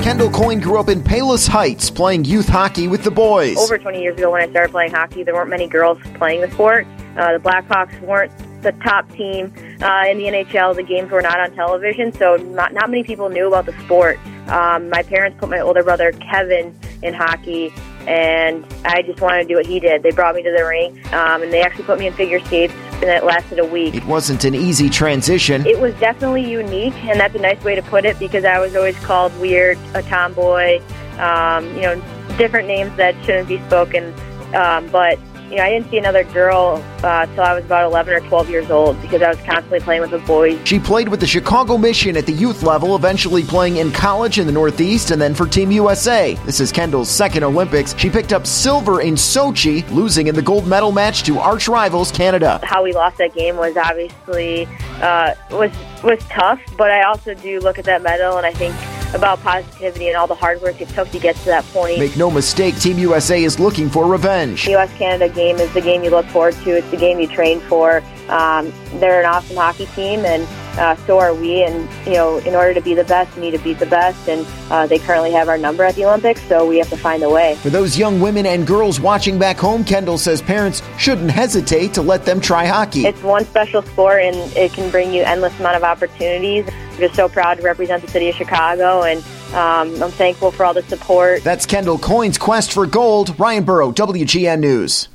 Kendall Coyne grew up in Palos Heights, playing youth hockey with the boys. Over 20 years ago when I started playing hockey, there weren't many girls playing the sport. The Blackhawks weren't the top team in the NHL. The games were not on television, so not many people knew about the sport. My parents put my older brother Kevin in hockey, and I just wanted to do what he did. They brought me to the rink, and they actually put me in figure skates, and it lasted a week. It wasn't an easy transition. It was definitely unique, and that's a nice way to put it, because I was always called weird, a tomboy, different names that shouldn't be spoken, but I didn't see another girl till I was about 11 or 12 years old, because I was constantly playing with the boys. She played with the Chicago Mission at the youth level, eventually playing in college in the Northeast and then for Team USA. This is Kendall's second Olympics. She picked up silver in Sochi, losing in the gold medal match to arch rivals Canada. How we lost that game was obviously was tough, but I also do look at that medal and I think about positivity and all the hard work it took to get to that point. Make no mistake, Team USA is looking for revenge. The U.S.-Canada game is the game you look forward to. It's the game you train for. They're an awesome hockey team, and so are we. And, in order to be the best, you need to beat the best. And they currently have our number at the Olympics, so we have to find a way. For those young women and girls watching back home, Kendall says parents shouldn't hesitate to let them try hockey. It's one special sport, and it can bring you endless amount of opportunities. I'm just so proud to represent the city of Chicago, and I'm thankful for all the support. That's Kendall Coyne's quest for gold. Ryan Burrow, WGN News.